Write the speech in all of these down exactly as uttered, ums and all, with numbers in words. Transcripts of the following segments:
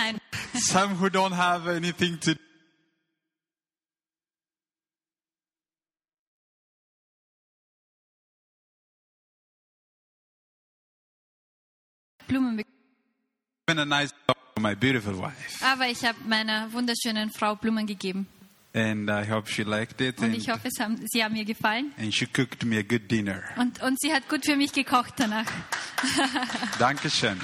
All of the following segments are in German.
Nein. Some who don't have anything to Blumen bekommen. a nice dog to my beautiful wife. Aber ich habe meiner wunderschönen Frau Blumen gegeben. And I hope she liked it. Und And, ich hoffe, es haben, sie haben ihr gefallen. and she cooked me a good dinner. Und, und sie hat gut für mich gekocht danach. Dankeschön.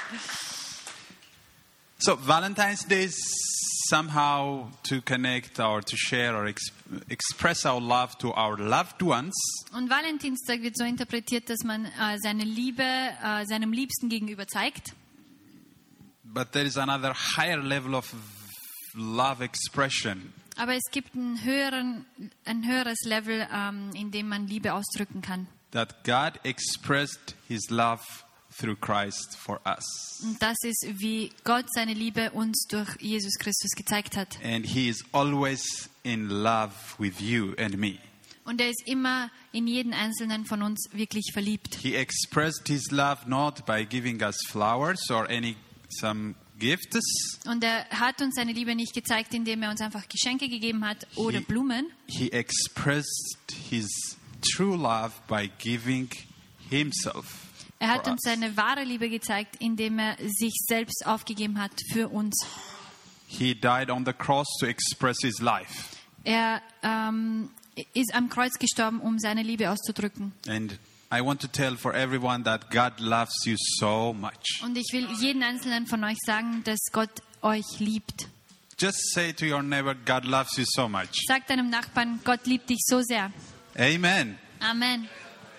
So Valentine's Day is somehow to connect or to share or ex- express our love to our loved ones. Und Valentinstag wird so interpretiert, dass man äh, seine Liebe äh, seinem Liebsten gegenüber zeigt. But there is another higher level of love expression. Aber es gibt einen höheren, ein höheres Level, ähm, in dem man Liebe ausdrücken kann. That God expressed His love through Christ for us. Und das ist, wie Gott seine Liebe uns durch Jesus Christus gezeigt hat. And He is always in love with you and me. Und er ist immer in jeden einzelnen von uns wirklich verliebt. He expressed His love not by giving us flowers or any some gifts. Und er hat uns seine Liebe nicht gezeigt, indem er uns einfach Geschenke gegeben hat oder He- Blumen. He expressed His true love by giving Himself. Er hat for uns us. seine wahre Liebe gezeigt, indem er sich selbst aufgegeben hat für uns. He died on the cross to express His life. Er ähm, ist am Kreuz gestorben, um seine Liebe auszudrücken. And I want to tell for everyone that God loves you so much. Und ich will jeden einzelnen von euch sagen, dass Gott euch liebt. Just say to your neighbor, God loves you so much. Sag deinem Nachbarn, Gott liebt dich so sehr. Amen. Amen.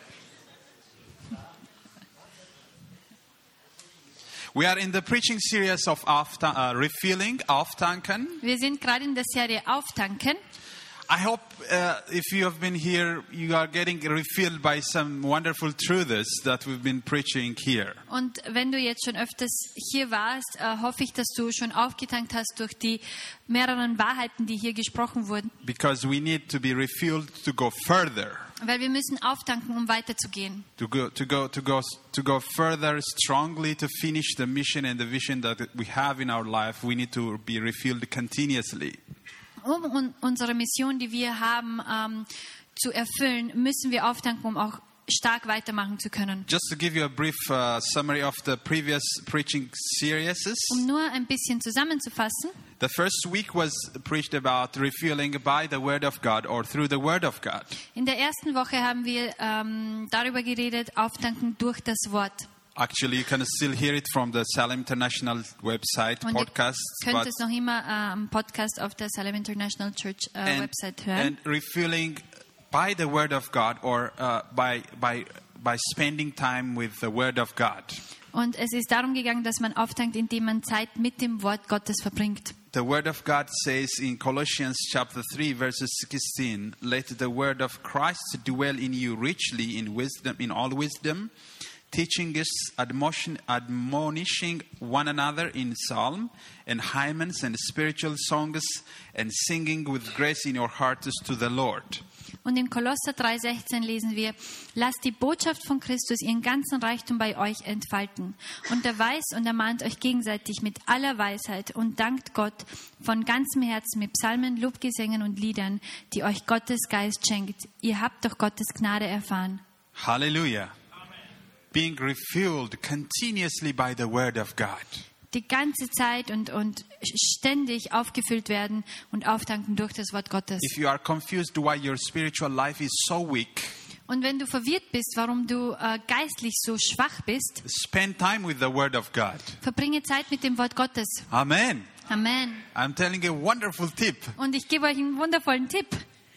We are in the preaching series of Aufta- uh, Refilling, Auftanken. Wir sind gerade in der Serie Auftanken. I hope uh, if you have been here, you are getting refilled by some wonderful truths that we've been preaching here. Und wenn du jetzt schon öfters hier warst, äh, hoffe ich, dass du schon aufgetankt hast durch die mehreren Wahrheiten, die hier gesprochen wurden. Because we need to be refilled to go further. Weil wir müssen auftanken, um weiterzugehen. To go, to go, to go, to go further strongly to finish the mission and the vision that we have in our life. We need to be refilled continuously. Um un- unsere Mission, die wir haben, ähm, zu erfüllen, müssen wir auftanken, um auch stark weitermachen zu können. Just to give you a brief uh, summary of the previous preaching series. Um nur ein bisschen zusammenzufassen. The first week was preached about refilling by the Word of God or through the Word of God. In der ersten Woche haben wir ähm, darüber geredet, auftanken durch das Wort. Actually, you can still hear it from the Salem International website, Und ihr podcasts. könnt but- es noch immer äh, am Podcast auf der Salem International Church äh, and, Website hören. and refilling by the Word of God or uh, by, by, by spending time with the Word of God. Und es ist darum gegangen, dass man auftankt, indem man Zeit mit dem Wort Gottes verbringt. The Word of God says in Colossians chapter three, verses sixteen, "Let the Word of Christ dwell in you richly in wisdom, in all wisdom, teaching us, admonition, admonishing one another in psalm and hymns and spiritual songs, and singing with grace in your hearts to the Lord." Und in Kolosser drei sechzehn lesen wir: Lasst die Botschaft von Christus ihren ganzen Reichtum bei euch entfalten. Unterweist und ermahnt euch gegenseitig mit aller Weisheit und dankt Gott von ganzem Herzen mit Psalmen, Lobgesängen und Liedern, die euch Gottes Geist schenkt. Ihr habt doch Gottes Gnade erfahren. Hallelujah. Being refueled continuously by the Word of God. Die ganze Zeit und, und ständig aufgefüllt werden und auftanken durch das Wort Gottes. If you are confused why your spiritual life is so weak, Und wenn du verwirrt bist, warum du äh, geistlich so schwach bist, spend time with the Word of God. verbringe Zeit mit dem Wort Gottes. Amen. Amen. I'm telling you a wonderful tip. Und ich gebe euch einen wundervollen Tipp.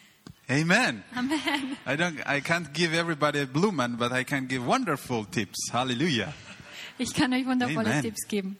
Amen. Amen. I don't I can't give everybody a blue man, but I can give wonderful tips. Hallelujah. Ich kann euch wundervolle Amen. Tipps geben.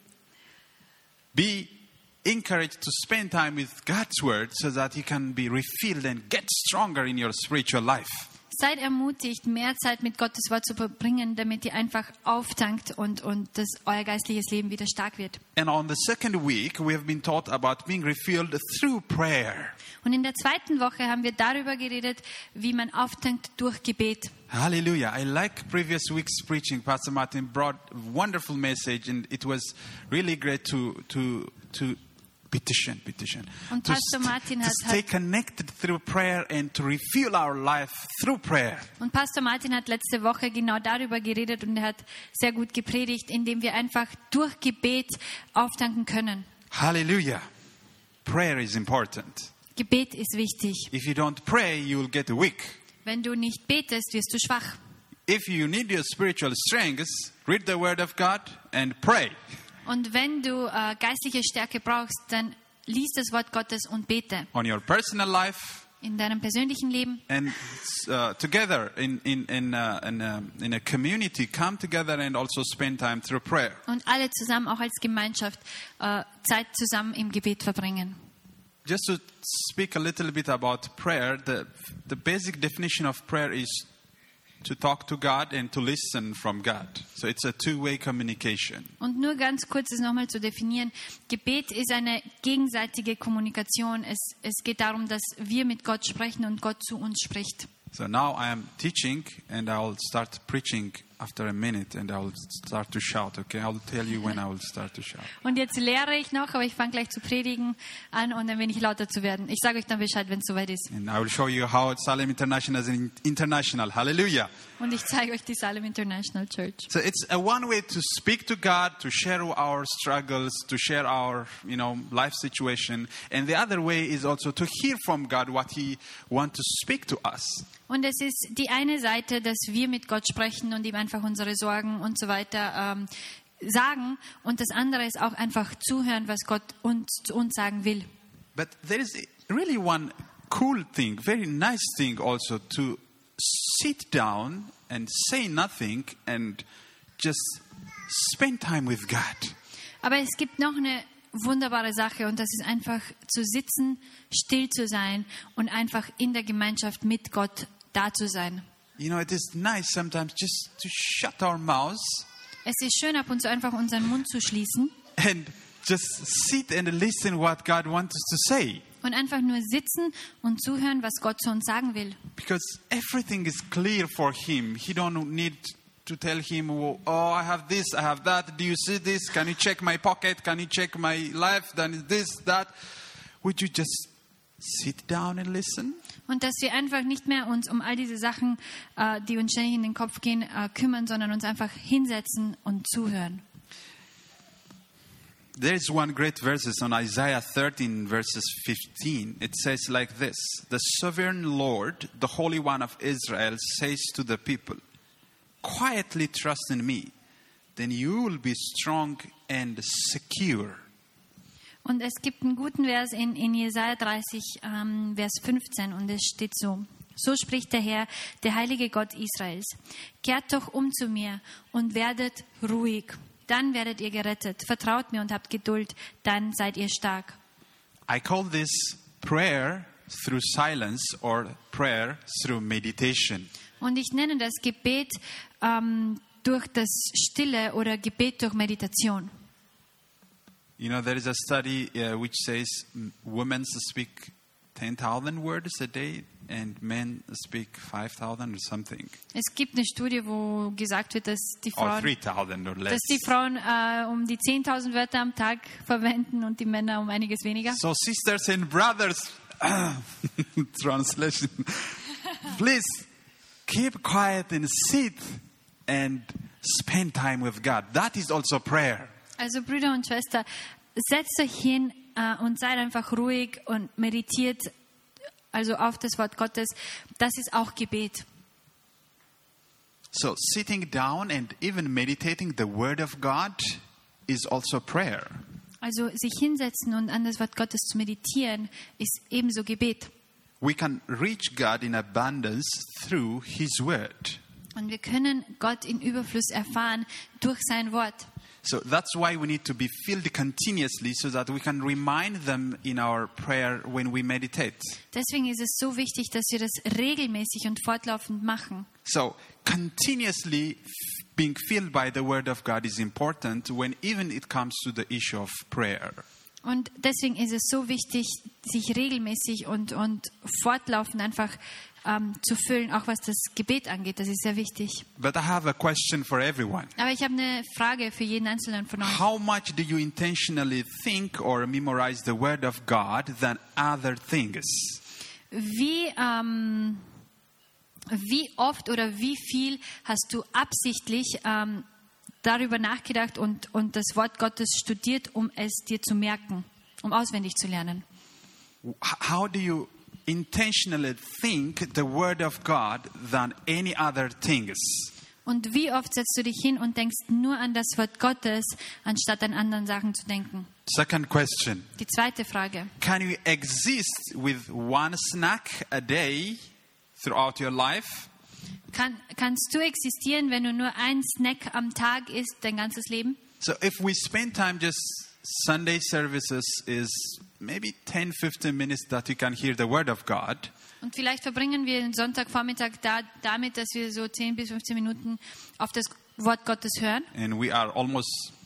Be encouraged to spend time with God's word so that you can be refilled and get stronger in your spiritual life. Seid ermutigt, mehr Zeit mit Gottes Wort zu verbringen, damit ihr einfach auftankt und, und das, euer geistliches Leben wieder stark wird. And on the second week, we have been taught about being refilled through prayer. Und in der zweiten Woche haben wir darüber geredet, wie man auftankt durch Gebet. Hallelujah. I like previous week's preaching. Pastor Martin brought a wonderful message, and it was really great to to to petition, petition. Und to, Pastor Martin to hat, stay hat connected through prayer and to refill our life through prayer. und Pastor Martin hat letzte Woche genau darüber geredet und er hat sehr gut gepredigt, indem wir einfach durch Gebet auftanken können. Hallelujah. Prayer is important. Gebet ist wichtig. If you don't pray, you will get weak. Wenn du nicht betest, wirst du schwach. If you need your spiritual strength, read the word of God and pray. Und wenn du äh, geistliche Stärke brauchst, dann lies das Wort Gottes und bete. On your personal life In deinem persönlichen Leben and uh, together in in in, uh, in, uh, in a community, come together and also spend time through prayer. und alle zusammen, auch als Gemeinschaft, äh, Zeit zusammen im Gebet verbringen. Just to speak a little bit about prayer, the the basic definition of prayer is to talk to God and to listen from God. So it's a two-way communication. Und nur ganz kurz es nochmal zu definieren. Gebet ist eine gegenseitige Kommunikation. Es, es geht darum, dass wir mit Gott sprechen und Gott zu uns spricht. So now I am teaching and I will start preaching after a minute and I will start to shout, okay? I will tell you when I will start to shout. Und jetzt lehre ich noch, aber ich fange gleich zu predigen an und dann bin ich lauter zu werden. Ich sage euch dann Bescheid, wenn es soweit ist. And I will show you how Salem International is in- international. Hallelujah. Und ich zeige euch die Salem International Church. So it's a one way to speak to God, to share our struggles, to share our, you know, life situation. And the other way is also to hear from God what He wants to speak to us. Und es ist die eine Seite, dass wir mit Gott sprechen und ihm einfach unsere Sorgen und so weiter ähm, sagen. Und das andere ist auch einfach zuhören, was Gott uns, zu uns sagen will. But there is really one cool thing, very nice thing also to sit down and say nothing and just spend time with God. Aber es gibt noch eine wunderbare Sache und das ist einfach zu sitzen, still zu sein und einfach in der Gemeinschaft mit Gott da zu sein. You know, it is nice sometimes just to shut our mouths Es ist schön, ab und zu einfach unseren Mund zu schließen and just sit and listen what God wants us to say. und einfach nur sitzen und zuhören, was Gott zu uns sagen will. Because everything is clear for Him. He don't need to tell Him, oh, I have this, I have that. Do you see this? Can you check my pocket? Can you check my life? Then this, that. Would you just sit down and listen? Und dass wir einfach nicht mehr uns um all diese Sachen, äh, die uns ständig in den Kopf gehen, äh, kümmern, sondern uns einfach hinsetzen und zuhören. There is one great verse on Isaiah thirteen, verses fifteen. It says like this: The sovereign Lord, the Holy One of Israel, says to the people, quietly trust in me, then you will be strong and secure. Und es gibt einen guten Vers in, in Jesaja dreißig, ähm, Vers fünfzehn, und es steht so: So spricht der Herr, der heilige Gott Israels. Kehrt doch um zu mir und werdet ruhig. Dann werdet ihr gerettet. Vertraut mir und habt Geduld. Dann seid ihr stark. I call this prayer through silence or prayer through meditation. Und ich nenne das Gebet ähm, durch das Stille oder Gebet durch Meditation. You know, there is a study uh, which says mm, women speak ten thousand words a day and men speak five thousand or something. Es gibt eine Studie, wo gesagt wird, dass die Or Frauen, three thousand or less. dass die Frauen äh, um die zehntausend Wörter am Tag verwenden und die Männer um einiges weniger. So sisters and brothers, translation, please keep quiet and sit and spend time with God. That is also prayer. Also Brüder und Schwestern, setzt euch hin äh, und seid einfach ruhig und meditiert also auf das Wort Gottes. Das ist auch Gebet. So sitting down and even meditating the word of God is also prayer. Also sich hinsetzen und an das Wort Gottes zu meditieren, ist ebenso Gebet. We can reach God in abundance through His word. Und wir können Gott in Überfluss erfahren durch sein Wort. So that's why we need to be filled continuously so that we can remind them in our prayer when we meditate. Deswegen ist es so wichtig, dass wir das regelmäßig und fortlaufend machen. So continuously f- being filled by the word of God is important when even it comes to the issue of prayer. Und deswegen ist es so wichtig, sich regelmäßig und, und fortlaufend einfach ähm, zu füllen, auch was das Gebet angeht. Das ist sehr wichtig. But I have a question for everyone. Aber ich habe eine Frage für jeden Einzelnen von euch. How much do you intentionally think or memorize the word of God than other things? Wie, ähm, wie oft oder wie viel hast du absichtlich ähm, darüber nachgedacht und, und das Wort Gottes studiert, um es dir zu merken, um auswendig zu lernen? How do you intentionally think the word of God than any other things? Und wie oft setzt du dich hin und denkst nur an das Wort Gottes, anstatt an anderen Sachen zu denken? Second question. Die zweite Frage. Can you exist with one snack a day throughout your life? Kann, kannst du existieren, wenn du nur einen Snack am Tag isst, dein ganzes Leben? So if we spend time just Sunday services is maybe ten, fifteen minutes that you can hear the word of God. Und vielleicht verbringen wir den Sonntagvormittag da, damit, dass wir so zehn bis fünfzehn Minuten auf das Wort Gottes hören. And we are almost,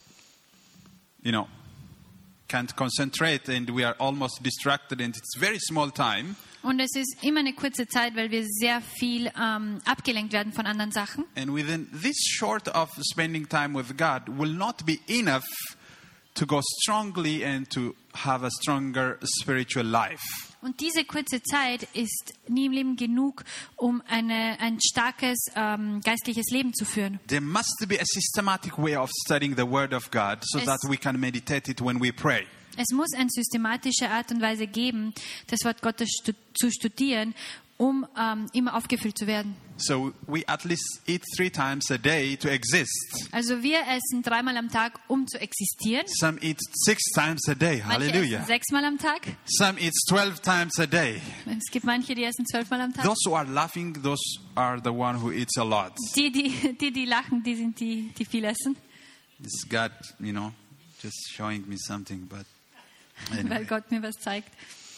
you know, can't concentrate and we are almost distracted and it's very small time. Und es ist immer eine kurze Zeit, weil wir sehr viel ähm, abgelenkt werden von anderen Sachen. And within this short of spending time with God will not be enough to go strongly and to have a stronger spiritual life. Und diese kurze Zeit ist nie im Leben genug, um eine, ein starkes ähm, geistliches Leben zu führen. There must be a systematic way of studying the Word of God so Es- that we can meditate it when we pray. Es muss eine systematische Art und Weise geben, das Wort Gottes stu- zu studieren, um ähm, immer aufgefüllt zu werden. So we at least eat three times a day to exist. Also wir essen dreimal am Tag, um zu existieren. Some eat six times a day. Manche Hallelujah. essen sechsmal am Tag. Some eat twelve times a day. Es gibt manche, die essen zwölfmal am Tag. Those who are laughing, those are the one who eats a lot. Die, die, die, die lachen, die sind die, die viel essen, It's God, you know, just showing me something. But anyway. weil Gott mir was zeigt.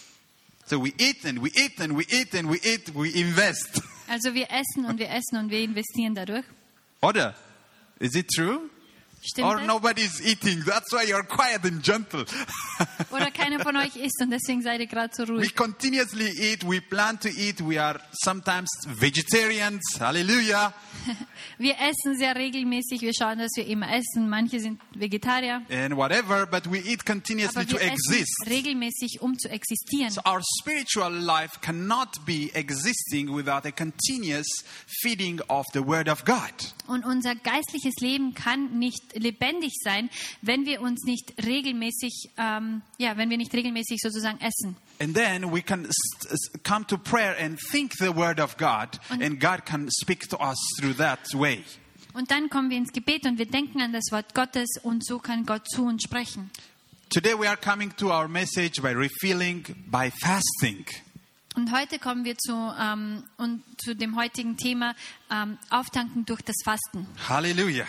So we eat and we eat and we eat and we eat, we invest. Also wir essen und wir essen und wir investieren dadurch. Order. Is it true? Stimmt Or das? nobody's eating. That's why you're quiet and gentle. Oder keiner von euch isst und deswegen seid ihr gerade so We ruhig. continuously eat. We plan to eat. We are sometimes vegetarians. Hallelujah. Wir essen sehr regelmäßig, wir schauen, dass wir immer essen. Manche sind Vegetarier. And whatever, but we eat continuously Aber to wir essen exist. regelmäßig, um zu existieren. So our spiritual life cannot be existing without a continuous feeding of the Word of God. Und unser geistliches Leben kann nicht lebendig sein, wenn wir uns nicht regelmäßig, ähm, ja, wenn wir nicht regelmäßig sozusagen essen. And then we can s- s- come to prayer and think the Word of God, Und- and God can speak to us through that way. Und dann kommen wir ins Gebet und wir denken an das Wort Gottes und so kann Gott zu uns sprechen. Today we are coming to our message by refilling by fasting. Und heute kommen wir zu, ähm, und zu dem heutigen Thema ähm, Auftanken durch das Fasten. Hallelujah.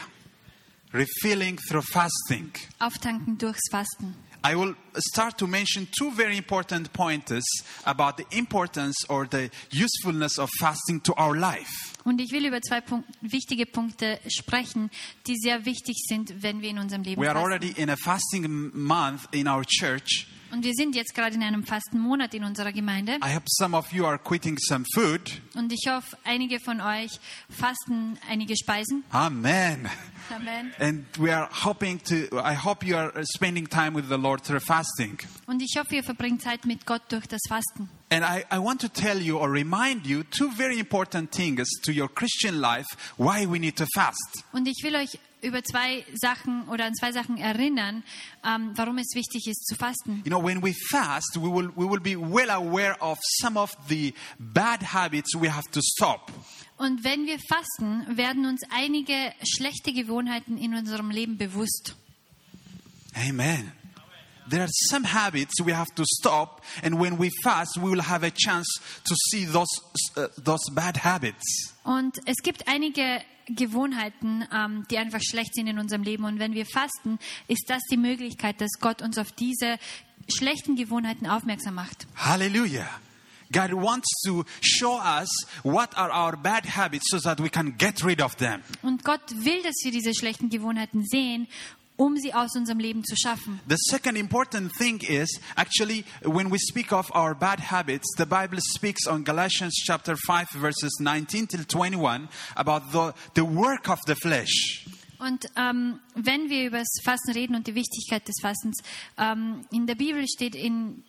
Refilling through fasting. Auftanken durchs Fasten. I will start to mention two very important pointers about the importance or the usefulness of fasting to our life. Und ich will über zwei Punkt, wichtige Punkte sprechen, die sehr wichtig sind, wenn wir in unserem Leben We are fasten. already in a fasting m- month in our church. Und wir sind jetzt gerade in einem Fastenmonat in unserer Gemeinde. I hope some of you are quitting some food. Und ich hoffe, einige von euch fasten einige Speisen. Amen. Amen. And we are hoping to, I hope you are spending time with the Lord through fasting. Und ich hoffe, ihr verbringt Zeit mit Gott durch das Fasten. And I, I want to tell you or remind you two very important things to your Christian life why we need to fast. Und ich will euch über zwei Sachen oder an zwei Sachen erinnern, ähm, warum es wichtig ist zu fasten. You know, when we fast, we will, we will be well aware of some of the bad habits we have to stop. Und wenn wir fasten, werden uns einige schlechte Gewohnheiten in unserem Leben bewusst. Amen. there are some habits we have to stop, and when we fast, we will have a chance to see those uh, those bad habits. Und es gibt einige Gewohnheiten, ähm, die einfach schlecht sind in unserem Leben. Und wenn wir fasten, ist das die Möglichkeit, dass Gott uns auf diese schlechten Gewohnheiten aufmerksam macht. Hallelujah. God wants to show us what are our bad habits so that we can get rid of them. Und Gott will, dass wir diese schlechten Gewohnheiten sehen, um sie aus unserem Leben zu schaffen. The second important thing is, actually, when we speak of our bad habits, the Bible speaks on Galatians chapter five, verses nineteen till twenty-one, about the, the work of the flesh. Und ähm, wenn wir über das Fasten reden und die Wichtigkeit des Fastens, ähm, in der Bibel steht in,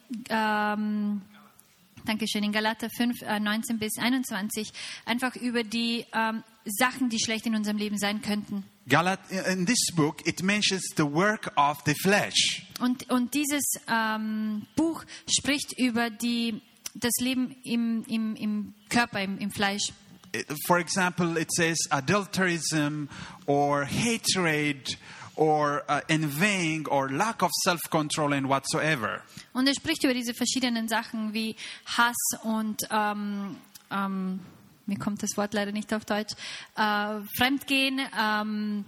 ähm, Dankeschön, in Galater fünf, äh, neunzehn bis einundzwanzig, einfach über die ähm, Sachen, die schlecht in unserem Leben sein könnten. Galat, in this book, it mentions the work of the flesh. Und, und dieses ähm, Buch spricht über die, das Leben im, im, im Körper, im, im Fleisch. For example, it says adulterism or hatred or uh, envying or lack of self-control and whatsoever. Und er spricht über diese verschiedenen Sachen wie Hass und ähm, ähm, mir kommt das Wort leider nicht auf Deutsch, äh, Fremdgehen, ähm,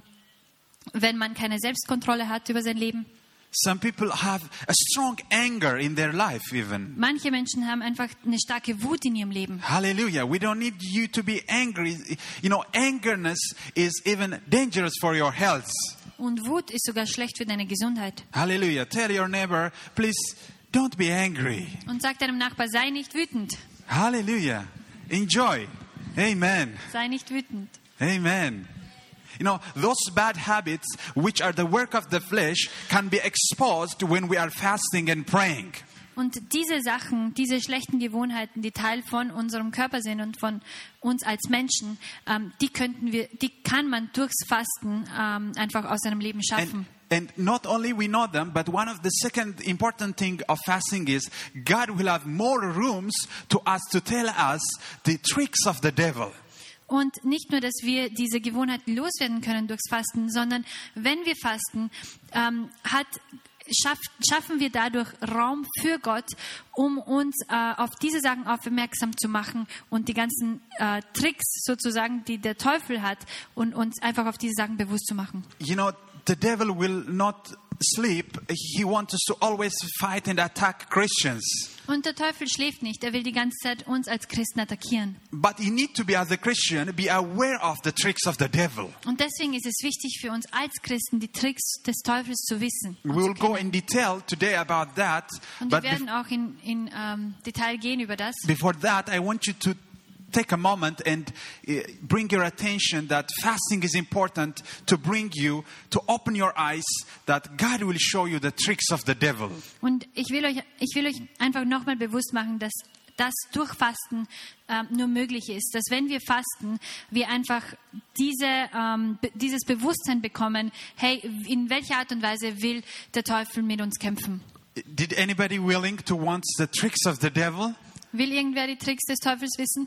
wenn man keine Selbstkontrolle hat über sein Leben. Some people have a strong anger in their life even. Manche Menschen haben einfach eine starke Wut in ihrem Leben. Hallelujah. We don't need you to be angry. You know, angerness is even dangerous for your health. Und Wut ist sogar schlecht für deine Gesundheit. Hallelujah. Tell your neighbor, please don't be angry. Und sag deinem Nachbar, sei nicht wütend. Hallelujah. Enjoy. Amen. Sei nicht wütend. Amen. You know, those bad habits, which are the work of the flesh, can be exposed when we are fasting and praying. Und diese Sachen, diese schlechten Gewohnheiten, die Teil von unserem Körper sind und von uns als Menschen, ähm, die könnten wir, die kann man durchs Fasten ähm, einfach aus seinem Leben schaffen. And, and not only we know them, but one of the second important thing of fasting is God will have more rooms to us to tell us the tricks of the devil. Und nicht nur, dass wir diese Gewohnheiten loswerden können durchs Fasten, sondern wenn wir fasten, ähm, hat, schaff, schaffen wir dadurch Raum für Gott, um uns äh, auf diese Sachen aufmerksam zu machen und die ganzen äh, Tricks sozusagen, die der Teufel hat, und uns einfach auf diese Sachen bewusst zu machen. You know, the devil will not sleep. He wants us to always fight and attack Christians. Und der Teufel schläft nicht. Er will die ganze Zeit uns als Christen attackieren. But you need to be, as a Christian, be aware of the tricks of the devil. Und deswegen ist es wichtig für uns als Christen, die Tricks des Teufels zu wissen. We will go in detail today about that. Und wir werden auch in, in um, Detail gehen über das. Before that, I want you to take a moment and uh, bring your attention that fasting is important to bring you, to open your eyes, that God will show you the tricks of the devil. Und ich will euch, ich will euch einfach nochmal bewusst machen, dass das durch Fasten ähm, nur möglich ist. Dass wenn wir fasten, wir einfach diese, ähm, be- dieses Bewusstsein bekommen, hey, in welcher Art und Weise will der Teufel mit uns kämpfen? Did anybody willing to want the tricks of the devil? Will irgendwer die Tricks des Teufels wissen?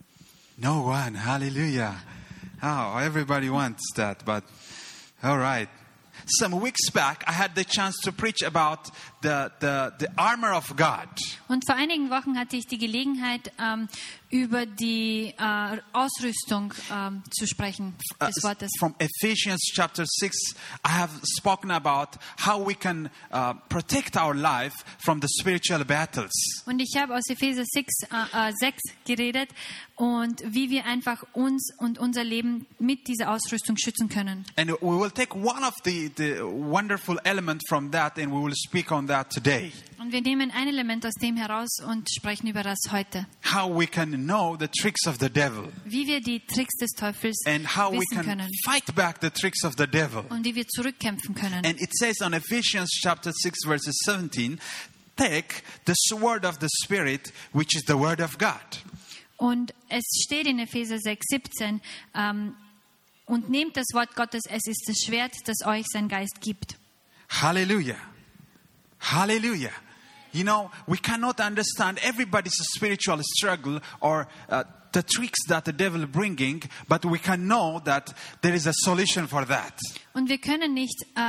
No one. Hallelujah. Oh, everybody wants that, but all right. Some weeks back, I had the chance to preach about the, the, the armor of God. Und vor einigen Wochen hatte ich die Gelegenheit, ähm, über die äh, Ausrüstung ähm, zu sprechen, des Uh, Wortes. from Ephesians chapter six, I have spoken about how we can uh, protect our life from the spiritual battles. Und ich habe aus Epheser sechs, äh, äh, sechs geredet und wie wir einfach uns und unser Leben mit dieser Ausrüstung schützen können. And we will take one of the, the wonderful elements from that and we will speak on that today. Und wir nehmen ein Element aus dem heraus und sprechen über das heute. How we can know the tricks of the devil Wie wir die Tricks des Teufels and how we wissen can können fight back the tricks of the devil. und wie wir zurückkämpfen können. And it says on Ephesians chapter six verses seventeen, take the sword of the Spirit, which is the word of God. Und es steht in Epheser sechs, siebzehn, ähm, und nehmt das Wort Gottes, es ist das Schwert, das euch sein Geist gibt. Hallelujah. Hallelujah. You know, we cannot understand everybody's spiritual struggle or uh, the tricks that the devil bringing, but we can know that there is a solution for that. Und wir können nicht äh,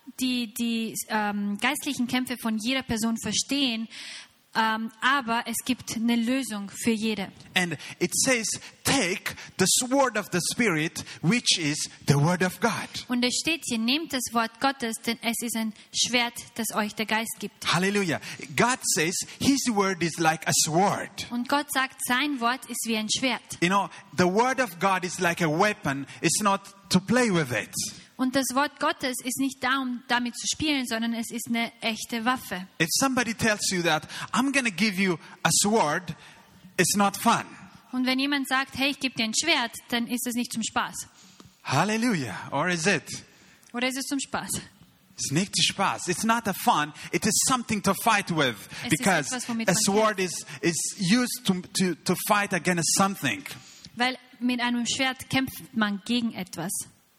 die, die ähm, geistlichen Kämpfe von jeder Person verstehen, ähm, aber es gibt eine Lösung für jede. And it says, take the sword of the Spirit, which is the word of God. Und es steht hier, nehmt das Wort Gottes, denn es ist ein Schwert, das euch der Geist gibt. Hallelujah. God says his word is like a sword. Und Gott sagt, sein Wort ist wie ein Schwert. You know, the word of God is like a weapon. It's not to play with it. Und das Wort Gottes ist nicht da, um damit zu spielen, sondern es ist eine echte Waffe. If somebody tells you that, I'm going to give you a sword, it's not fun. Und wenn jemand sagt, hey, ich gebe dir ein Schwert, dann ist es nicht zum Spaß. Hallelujah. Or is it? Oder ist es zum Spaß? It's nicht Spaß. It's not a fun. It is something to fight with. Es ist Because etwas, womit a man sword is, is used to, to, to fight against something. Weil mit einem Schwert kämpft man gegen etwas.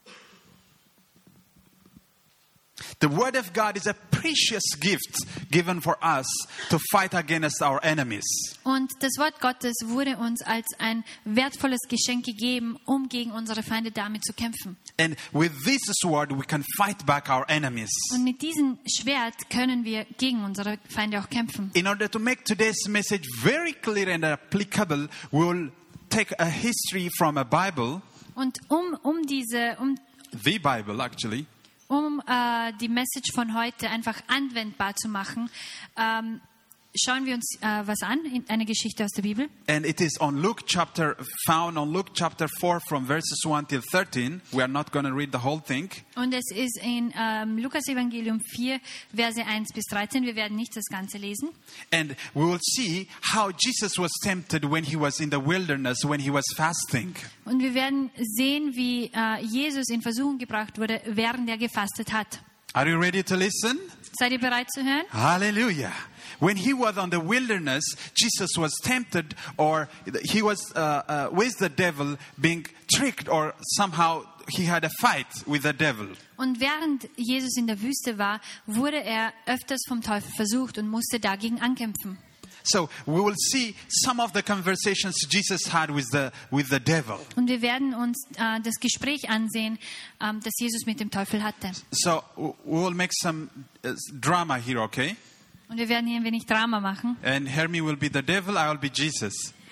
The word of God is a precious gift given for us to fight against our enemies. Und das Wort Gottes wurde uns als ein wertvolles Geschenk gegeben, um gegen unsere Feinde damit zu kämpfen. And with this sword we can fight back our enemies. Und mit diesem Schwert können wir gegen unsere Feinde auch kämpfen. In order to make today's message very clear and applicable, we will take a history from a Bible, Und um, um diese, um the Bible actually, Um äh, die Message von heute einfach anwendbar zu machen, ähm, schauen wir uns äh, was an, in eine Geschichte aus der Bibel. and it is on Luke chapter, found on Luke chapter four from verses one till thirteen. We are not going to read the whole thing. Und es ist in ähm, Lukas Evangelium vier, Verse eins bis dreizehn. Wir werden nicht das Ganze lesen. And we will see how Jesus was tempted when he was in the wilderness, when he was fasting. Und wir werden sehen, wie äh, Jesus in Versuchung gebracht wurde, während er gefastet hat. Are you ready to listen? Seid ihr bereit zu hören? Hallelujah. When he was on the wilderness, Jesus was tempted, or he was uh, uh, with the devil, being tricked, or somehow he had a fight with the devil. Und während Jesus in der Wüste war, wurde er öfters vom Teufel versucht und musste dagegen ankämpfen. So we will see some of the conversations Jesus had with the with the devil. Und wir werden uns äh, das Gespräch ansehen, ähm, das Jesus mit dem Teufel hatte. So we will make some uh, drama here, okay? Und wir werden hier ein wenig Drama machen. And Hermie will be the devil, I will be Jesus.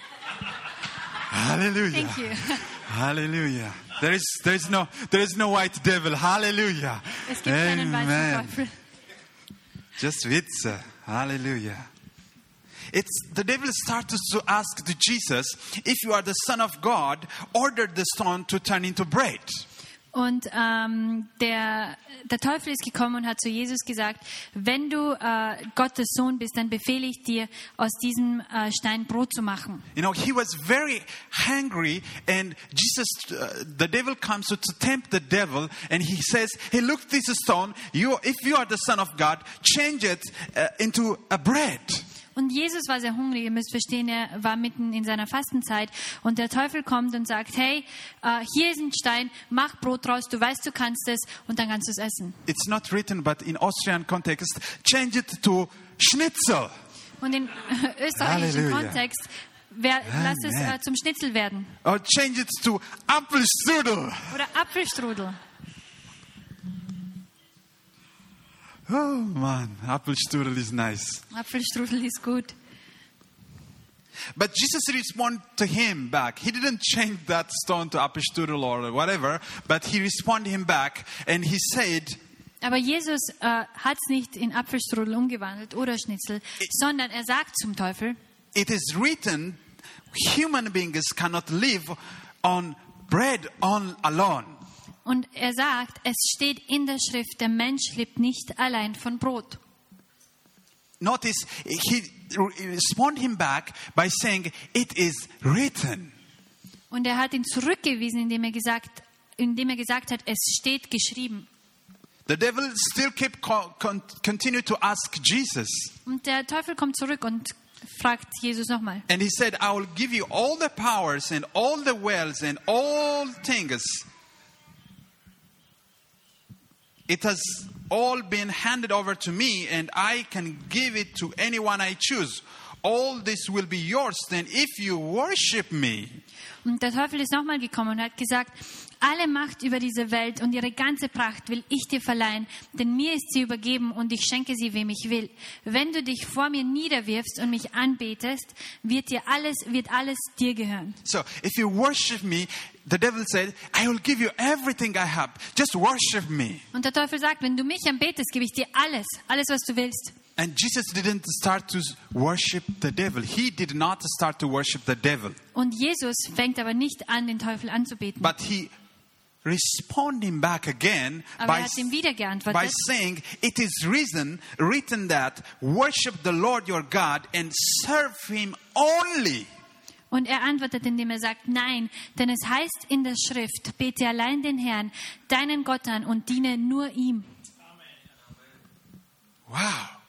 Hallelujah. Thank you. Hallelujah. There is there is no there is no white devil. Hallelujah. Es gibt keinen weißen Teufel. Just Witze. Hallelujah. It's the devil started to ask to Jesus, if you are the Son of God, order the stone to turn into bread. Und ähm, der, der Teufel ist gekommen und hat zu Jesus gesagt, wenn du äh, Gottes Sohn bist, dann befehle ich dir, aus diesem äh, Stein Brot zu machen. You know, he was very hungry, and Jesus, uh, the devil comes to, to tempt the devil, and he says, hey, look, this stone, you, if you are the Son of God, change it uh, into a bread. Und Jesus war sehr hungrig, ihr müsst verstehen, er war mitten in seiner Fastenzeit. Und der Teufel kommt und sagt, hey, uh, hier ist ein Stein, mach Brot draus, du weißt, du kannst es und dann kannst du es essen. It's not written, but in Austrian context, change it to Schnitzel. Und in österreichischen Halleluja. Kontext, wer, lass es äh, zum Schnitzel werden. Or change it to Apfelstrudel. Oder Apfelstrudel. Oh man, Apfelstrudel is nice. Apfelstrudel ist gut. But Jesus responded to him back. He didn't change that stone to Apfelstrudel or whatever, but he responded him back and he said, Aber Jesus äh, hat es nicht in Apfelstrudel umgewandelt oder Schnitzel, sondern er sagt zum Teufel, it is written, human beings cannot live on bread on alone. und er sagt, es steht in der Schrift, der Mensch lebt nicht allein von Brot. Notice, he responded him back by saying, it is written. Und er hat ihn zurückgewiesen, indem er gesagt, indem er gesagt hat, es steht geschrieben. The devil still kept co- con- continue to ask Jesus. Und der Teufel kommt zurück und fragt Jesus nochmal. And he said, I will give you all the powers and all the wells and all things. It has all been handed over to me, and I can give it to anyone I choose. all this will be yours then if you worship me. Und der Teufel ist nochmal gekommen und hat gesagt, alle Macht über diese Welt und ihre ganze Pracht will ich dir verleihen, denn mir ist sie übergeben und ich schenke sie, wem ich will. Wenn du dich vor mir niederwirfst und mich anbetest, wird dir alles, wird alles dir gehören. So, if you worship me, the devil said, I will give you everything I have. Just worship me. Und der Teufel sagt, wenn du mich anbetest, gebe ich dir alles, alles, was du willst. And Jesus didn't start to worship the devil. He did not start to worship the devil. Und Jesus fängt aber nicht an, den Teufel anzubeten. But he responded him back again Aber by, er hat ihm wieder by geantwortet. saying, it is written, written that worship the Lord your God and serve him only. Und er antwortet, indem er sagt, nein, denn es heißt in der Schrift, bete allein den Herrn, deinen Gott an und diene nur ihm. Wow.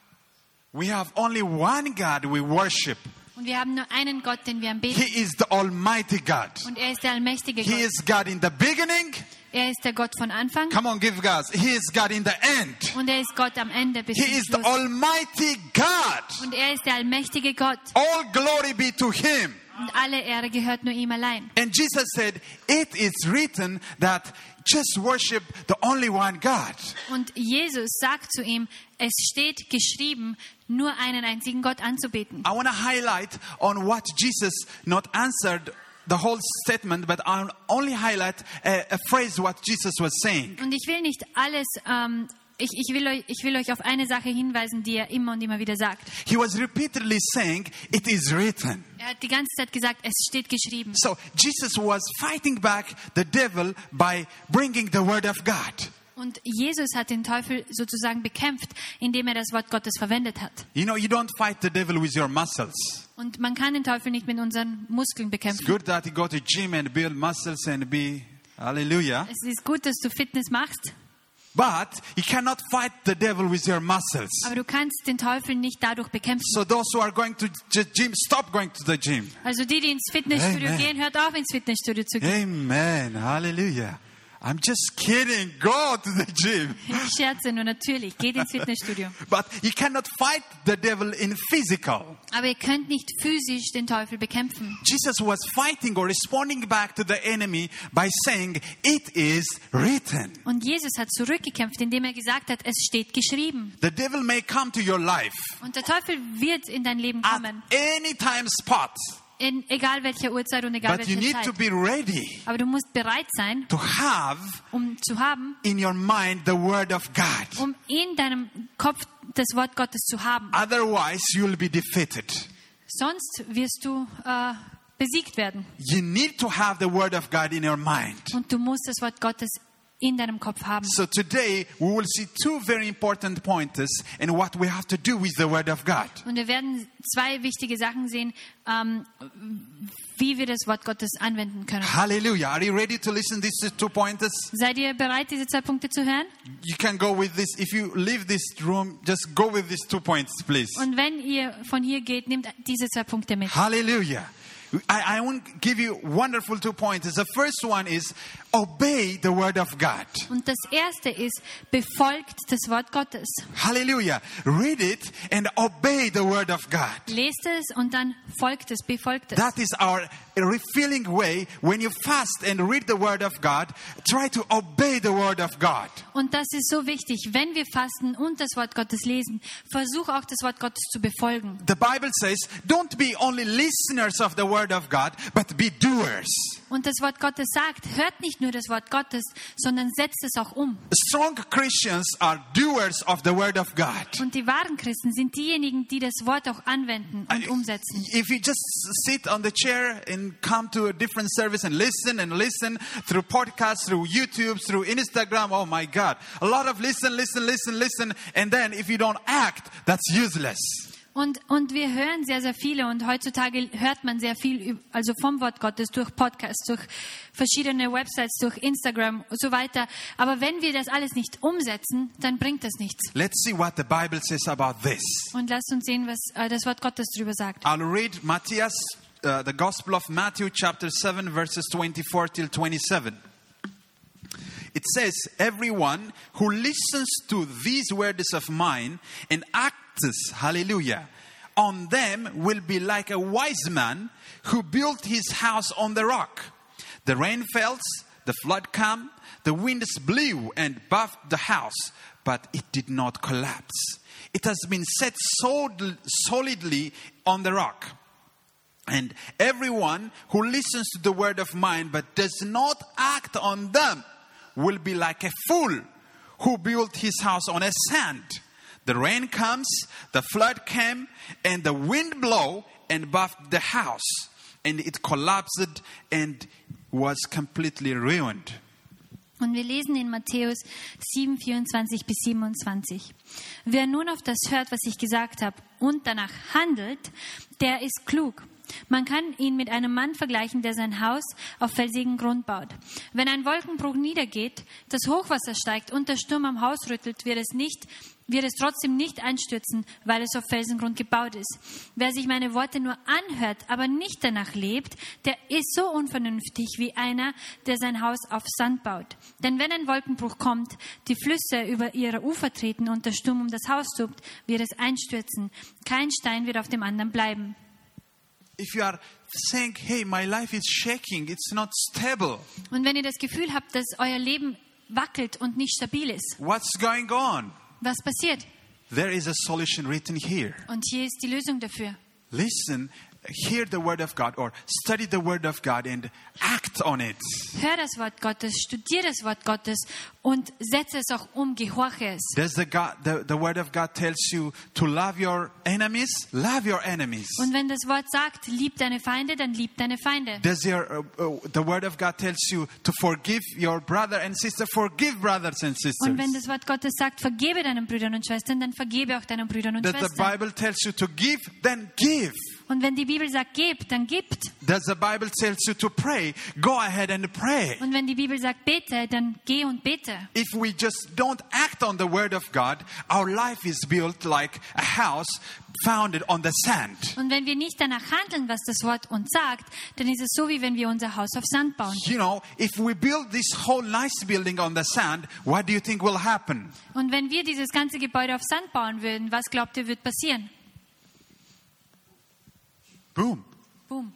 We have only one God we worship. Und wir haben nur einen Gott, den wir anbeten. He is the Almighty God. Und er ist der allmächtige He Gott. is God in the beginning. Er ist der Gott von Anfang. Come on, give God. He is God in the end. Und er ist Gott am Ende bis He zum is the Schluss. Almighty God. Und er ist der allmächtige Gott. All glory be to him. Und alle Ehre gehört nur ihm allein. And Jesus said, it is written that just worship the only one God. Und Jesus sagt zu ihm, es steht geschrieben, nur einen einzigen Gott anzubeten. I want to highlight on what Jesus not answered the whole statement, but I'll only highlight a, a phrase what Jesus was saying. Und ich will nicht alles, ähm, ich, ich, will euch, ich will euch auf eine Sache hinweisen, die er immer und immer wieder sagt. He was repeatedly saying, it is written. Er hat die ganze Zeit gesagt, es steht geschrieben. So Jesus was fighting back the devil by bringing the word of God. Und Jesus hat den Teufel sozusagen bekämpft, indem er das Wort Gottes verwendet hat. You know, you don't fight the devil with your muscles. Und man kann den Teufel nicht mit unseren Muskeln It's bekämpfen. good that you go to gym and build muscles and be, hallelujah. Es ist gut, dass du Fitness machst, But you cannot fight the devil with your muscles. aber du kannst den Teufel nicht dadurch bekämpfen. So those who are going to the gym, stop going to the gym. Also die, die ins Fitnessstudio Amen. gehen, hört auf, ins Fitnessstudio zu gehen. Amen. Hallelujah. I'm just kidding. Go to the gym. Ich scherze nur, natürlich, geht ins Fitnessstudio. But you cannot fight the devil in physical. Aber ihr könnt nicht physisch den Teufel bekämpfen. Jesus was fighting or responding back to the enemy by saying, it is written. Und Jesus hat zurückgekämpft, indem er gesagt hat, es steht geschrieben. The devil may come to your life Und der Teufel wird in dein Leben at kommen, any time spot. in egal welcher Uhrzeit und egal But you welcher need to Zeit. be ready Aber du musst bereit sein, to have um zu haben, in your mind the word of God. um in deinem Kopf das Wort Gottes zu haben. Otherwise, you'll be defeated. Sonst wirst du äh, besiegt werden. You need to have the word of God in your mind. Und du musst das Wort Gottes in deinem Kopf haben. So today we will see two very important pointers in what we have to do with the word of God. Und wir werden zwei wichtige Sachen sehen, ähm, wie wir das Wort Gottes anwenden können. Hallelujah. Are you ready to listen to these two pointers? Seid ihr bereit, diese zwei Punkte zu hören? You can go with this. If you leave this room, just go with these two points, please. Und wenn ihr von hier geht, nehmt diese zwei Punkte mit. Hallelujah. I, I want to give you wonderful two pointers. The first one is obey the word of God. Und das erste ist, befolgt das Wort Gottes. Hallelujah. Read it and obey the word of God. Lest es und dann folgt es, befolgt es. That is our refilling way. When you fast and read the word of God, try to obey the word of God. Und das ist so wichtig. Wenn wir fasten und das Wort Gottes lesen, versuch auch das Wort Gottes zu befolgen. The Bible says, don't be only listeners of the word of God, but be doers. Und das Wort Gottes sagt, hört nicht nur das Wort Gottes, sondern setzt es auch um. Strong Christians are doers of the word of God. Und die wahren Christen sind diejenigen, die das Wort auch anwenden und umsetzen. If you just sit on the chair and come to a different service and listen and listen through podcasts, through YouTube, through Instagram, oh my God. A lot of listen, listen, listen, listen. And then if you don't act, that's useless. Und, und wir hören sehr, sehr viele und heutzutage hört man sehr viel, also vom Wort Gottes, durch Podcasts, durch verschiedene Websites, durch Instagram und so weiter. Aber wenn wir das alles nicht umsetzen, dann bringt das nichts. Let's see what the Bible says about this. Und lasst uns sehen, was äh, das Wort Gottes darüber sagt. I'll read Matthias, uh, the Gospel of Matthew, chapter seven, verses twenty-four till twenty-seven. It says, everyone who listens to these words of mine and acts, hallelujah, on them will be like a wise man who built his house on the rock. The rain fell, the flood came, the winds blew and buffeted the house, but it did not collapse. It has been set solidly on the rock. And everyone who listens to the word of mine but does not act on them will be like a fool who built his house on a sand. The rain comes, the flood came, and the wind blew and buffeted the house. And it collapsed and was completely ruined. Und wir lesen in Matthäus sieben, vierundzwanzig bis siebenundzwanzig. Wer nun auf das hört, was ich gesagt habe, und danach handelt, der ist klug. Man kann ihn mit einem Mann vergleichen, der sein Haus auf felsigen Grund baut. Wenn ein Wolkenbruch niedergeht, das Hochwasser steigt und der Sturm am Haus rüttelt, wird es nicht, wird es trotzdem nicht einstürzen, weil es auf Felsengrund gebaut ist. Wer sich meine Worte nur anhört, aber nicht danach lebt, der ist so unvernünftig wie einer, der sein Haus auf Sand baut. Denn wenn ein Wolkenbruch kommt, die Flüsse über ihre Ufer treten und der Sturm um das Haus tobt, wird es einstürzen. Kein Stein wird auf dem anderen bleiben. If you are saying, hey, my life is shaking, it's not stable. Und wenn ihr das Gefühl habt, dass euer Leben wackelt und nicht stabil ist, What's going on? was passiert? There is a solution written here. Und hier ist die Lösung dafür. Listen, hear the word of God or study the word of God and act on it. Hör das Wort Gottes, studier das Wort Gottes und setze es auch um, gehorche es. Does the, God, the, the word of God tells you to love your enemies? Love your enemies. Und wenn das Wort sagt, lieb deine Feinde, dann lieb deine Feinde. Does your, uh, uh, the word of God tells you to forgive your brother and sister? Forgive brothers and sisters. Und wenn das Wort Gottes sagt, vergebe deinen Brüdern und Schwestern, dann vergebe auch deinen Brüdern und Does the Schwestern. Bible tells you to give? Then give. Und wenn die Bibel sagt, gebt, dann gebt. Does the Bible tells you to pray? Go ahead and pray. Und wenn die Bibel sagt, bete, dann geh und bete. If we just don't act on the word of God, our life is built like a house founded on the sand. Und wenn wir nicht danach handeln, was das Wort uns sagt, dann ist es so, wie wenn wir unser Haus auf Sand bauen. You know, if we build this whole nice building on the sand, what do you think will happen? Und wenn wir dieses ganze Gebäude auf Sand bauen würden, was glaubt ihr, wird passieren? Boom. Boom.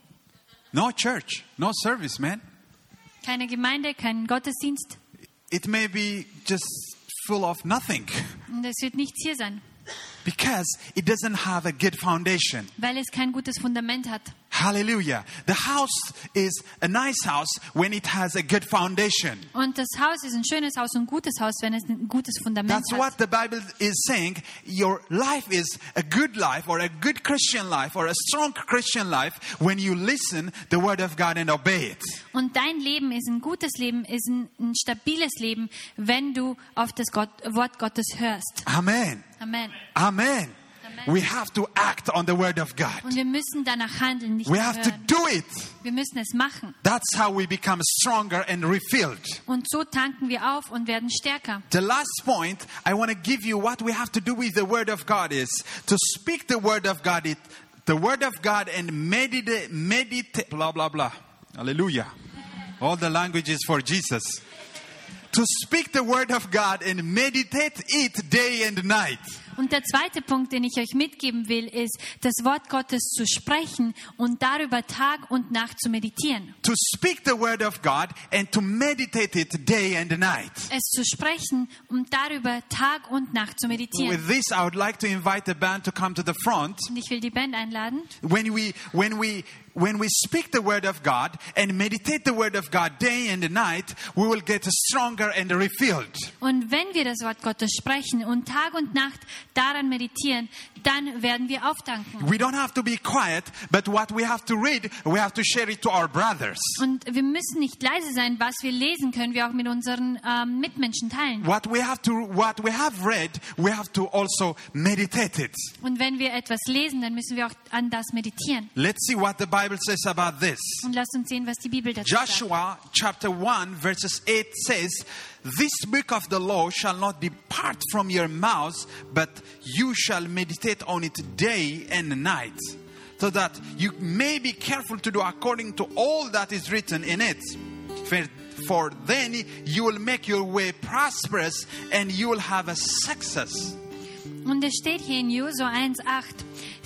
No church, no service, man. Keine Gemeinde, kein Gottesdienst. It may be just full of nothing Und es wird nichts hier sein, because it doesn't have a good foundation. weil es kein gutes Fundament hat. Hallelujah. The house is a nice house when it has a good foundation. Und das Haus ist ein schönes Haus und ein gutes Haus, wenn es ein gutes Fundament That's what hat. the Bible is saying. Your life is a good life or a good Christian life or a strong Christian life when you listen the word of God and obey it. Und dein Leben ist ein gutes Leben, ist ein, ein stabiles Leben, wenn du auf das Gott, Wort Gottes hörst. Amen. Amen. Amen. Amen. We have to act on the word of God. Und wir müssen danach handeln, nicht We nur have to hören. do it. Wir müssen es machen. That's how we become stronger and refilled. Und so tanken wir auf und werden stärker. The last point I want to give you what we have to do with the word of God is to speak the word of God, it, the word of God and meditate, meditate, blah, blah, blah. Hallelujah. All the languages for Jesus. To speak the word of God and meditate it day and night. Und der zweite Punkt, den ich euch mitgeben will, ist, das Wort Gottes zu sprechen und darüber Tag und Nacht zu meditieren. To speak the word of God and to meditate it day and night. Es zu sprechen und darüber Tag und Nacht zu meditieren. With this, I would like to invite the band to come to the front. Und ich will die Band einladen. When we, when we, when we speak the word of God and meditate the word of God day and night, we will get stronger and refilled. Und wenn wir das Wort Gottes sprechen und Tag und Nacht daran meditieren, dann werden wir auftanken. We don't have to be quiet, but what we have to read, we have to share it to our brothers. Und wir müssen nicht leise sein. Was wir lesen, können wir auch mit unseren ähm, Mitmenschen teilen. What we have to, what we have read, we have to also meditate it. Und wenn wir etwas lesen, dann müssen wir auch an das meditieren. Let's see what the Bible says about this. Und lasst uns sehen, was die Bibel dazu sagt. Joshua chapter one verses eight says, "This book of the law shall not depart from your mouth, but you shall meditate on it day and night, so that you may be careful to do according to all that is written in it. For, for then you will make your way prosperous and you will have a success." Und es steht hier in Josua eins acht,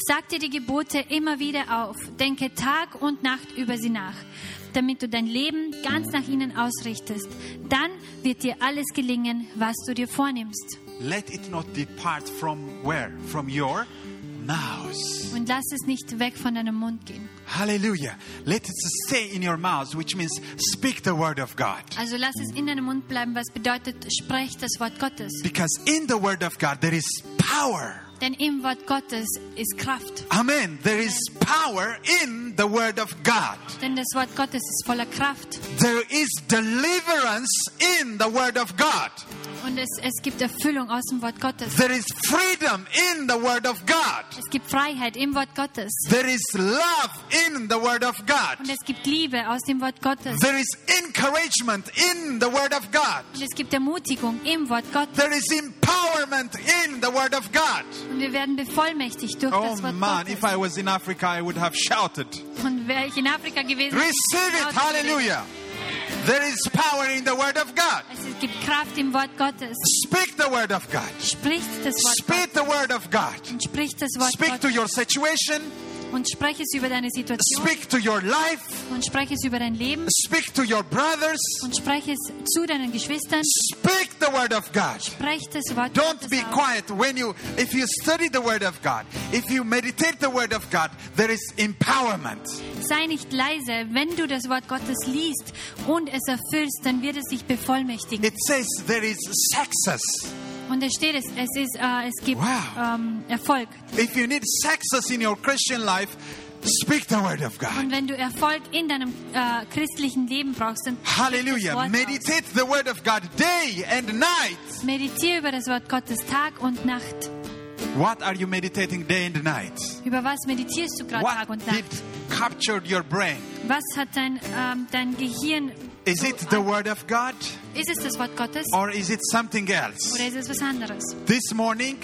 Sag dir die Gebote immer wieder auf. Denke Tag und Nacht über sie nach, damit du dein Leben ganz nach ihnen ausrichtest. Dann wird dir alles gelingen, was du dir vornimmst. Let it not depart from where? From your mouth. Und lass es nicht weg von deinem Mund gehen. Hallelujah. Let it stay in your mouth, which means speak the word of God. Also lass es in deinem Mund bleiben, was bedeutet, sprech das Wort Gottes. Because in the word of God there is power. Denn im Wort Gottes ist Kraft. Amen. There is power in the word of God. Denn das Wort Gottes ist voller Kraft. There is deliverance in the word of God. Und es, es gibt Erfüllung aus dem Wort Gottes. There is freedom in the word of God. Es gibt Freiheit im Wort Gottes. There is love in the word of God. Und es gibt Liebe aus dem Wort Gottes. There is encouragement in the word of God. Und es gibt Ermutigung im Wort Gottes. There is empowerment in the word of God. Und wir werden bevollmächtigt durch Oh das Wort man, Gottes. if I was in Africa, I would have shouted. Und wäre ich in Afrika gewesen, Receive it, laut geredet. hallelujah. There is power in the word of God. Es gibt Kraft im Wort Gottes. Speak the word of God. Spricht das Wort Speak the word of God. und spricht das Wort Speak to Gottes your situation. und sprech es über deine Situation Speak to your life. und sprech es über dein Leben Speak to your brothers. und sprech es zu deinen Geschwistern. Speak the word of God. Sprech das Wort Don't Gottes be aus. quiet when you, if you study the word of God, if you meditate the word of God, there is empowerment. Sei nicht leise, wenn du das Wort Gottes liest und es erfüllst, dann wird es dich bevollmächtigen. It says there is success. Und es steht, es, es, ist, äh, es gibt Wow. ähm, Erfolg. If you need success in your Christian life, speak the word of God. Und wenn du Erfolg in deinem äh, christlichen Leben brauchst, dann sprich das Hallelujah. Wort aus. Meditate the word of God day and night. Meditiere über das Wort Gottes Tag und Nacht. What are you meditating day and night? Über was meditierst du gerade Tag What und did Nacht? capture your brain? Was hat dein, ähm, dein Gehirn... Is it the word of God Ist es das Wort Gottes or is it something else? oder ist es was anderes? This morning,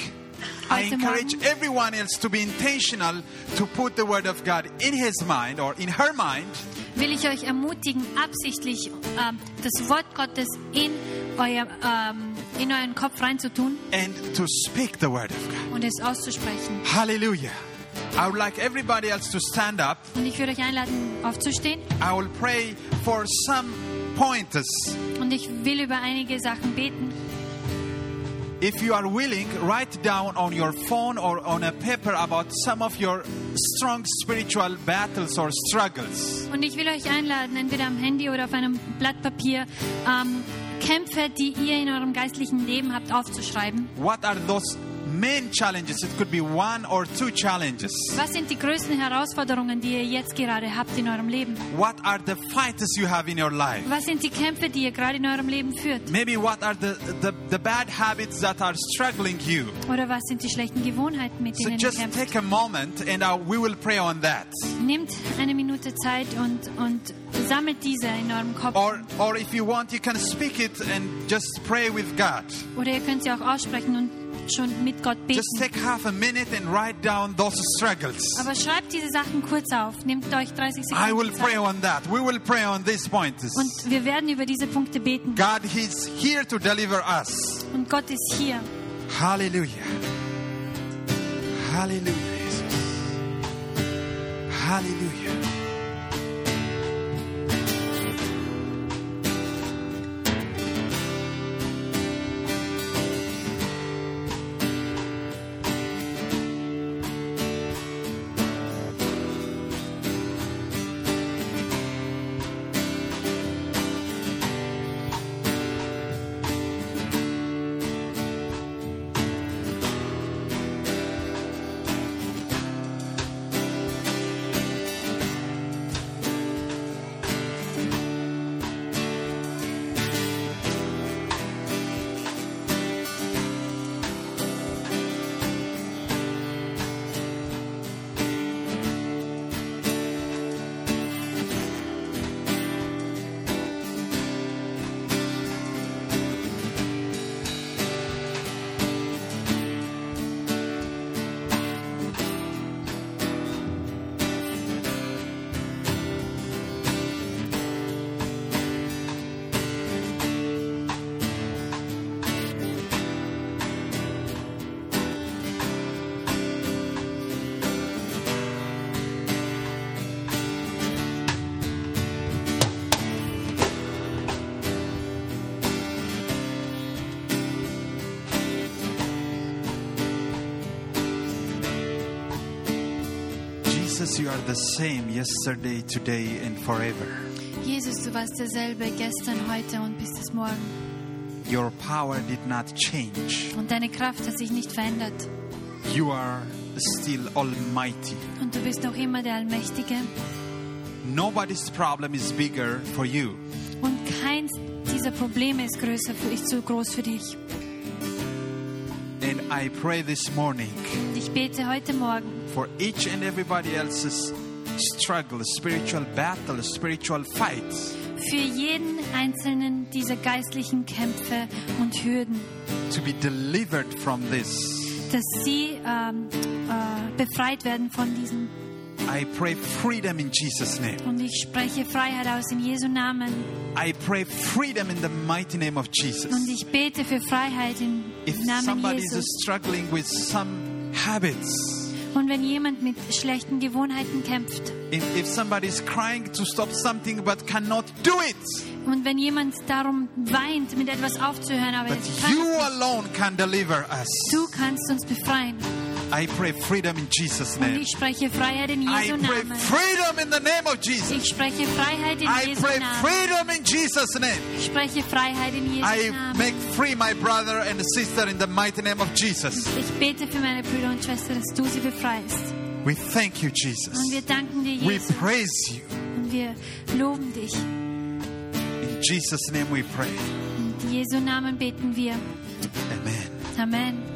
I Heute encourage Morgen everyone else to be intentional to put the word of God in his mind or in her mind Will ich euch ermutigen, absichtlich ähm, das Wort Gottes in, euer, ähm, in euren Kopf reinzutun and to speak the word of God. und es auszusprechen. Hallelujah. I would like everybody else to stand up. Und ich würde euch einladen, aufzustehen. I will pray for some pointers. Und ich will über einige Sachen beten. If you are willing, write down on your phone or on a paper about some of your strong spiritual battles or struggles. Und ich will euch einladen, entweder am Handy oder auf einem Blatt Papier, ähm, Kämpfe, die ihr in eurem geistlichen Leben habt, aufzuschreiben. What are those main challenges? It could be one or two challenges. Was sind die größten Herausforderungen, die ihr jetzt gerade habt in eurem Leben? What are the fights you have in your life? Was sind die Kämpfe, die ihr gerade in eurem Leben führt? Maybe what are the, the, the bad habits that are struggling you? Oder was sind die schlechten Gewohnheiten, mit So denen ihr just kämpft? take a moment and uh, we will pray on that. Nehmt eine Minute Zeit und, und sammelt diese in eurem Kopf. Or, or if you want, you can speak it and just pray with God. Oder ihr könnt sie auch aussprechen und schon mit Gott beten. Just take half a minute and write down those struggles. Aber schreibt diese Sachen kurz auf. Nehmt euch dreißig I will Sekunden pray Zeit. on that. We will pray on these points. Und wir werden über diese Punkte beten. God, He's here to deliver us. Und Gott ist hier. Hallelujah. Hallelujah, Jesus. Hallelujah. Jesus, you are the same yesterday, today and forever. Jesus, du warst derselbe gestern, heute und bis das Morgen. Your power did not change. Und deine Kraft hat sich nicht verändert. You are still almighty. Und du bist noch immer der Allmächtige. Nobody's problem is bigger for you. Und keins dieser Probleme ist größer für dich, zu groß für dich. And I pray this morning Und ich bete heute Morgen for each and everybody else's struggle, spiritual battle, spiritual fights, für jeden einzelnen dieser geistlichen Kämpfe und Hürden, to be delivered from this. dass sie ähm, äh, befreit werden von diesem. I pray freedom in Jesus' name. Und ich spreche Freiheit aus in Jesu Namen. I pray freedom in the mighty name of Jesus. Und ich bete für Freiheit im If Namen somebody Jesus. is struggling with some habits, Und wenn jemand mit schlechten Gewohnheiten kämpft if, if somebody is crying to stop something but cannot do it, und wenn jemand darum weint, mit etwas aufzuhören, aber but es kann you es nicht, alone can deliver us. du kannst uns befreien. I pray freedom in Jesus' Und name. ich spreche Freiheit in I Jesu pray Namen. freedom in the name of Jesus. Ich spreche Freiheit in I Jesu pray Namen. freedom in Jesus' name. Ich spreche Freiheit in Jesu I Namen. make free my brother and sister in the mighty name of Jesus. Ich bete für meine Brüder und Schwestern, dass du sie befreist. We thank you, Jesus. Und wir danken dir, We Jesus. praise you. Und wir loben dich. In Jesus' name we pray. In Jesu Namen beten wir. Amen. Amen.